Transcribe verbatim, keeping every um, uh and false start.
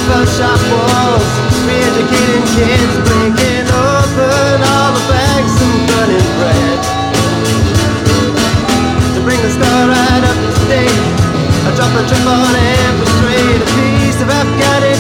asphalt shop walls, re-educating kids, breaking open all the bags and burning bread. To bring the star right up to date, I drop a trip on Empress Street, a piece of Afghanistan.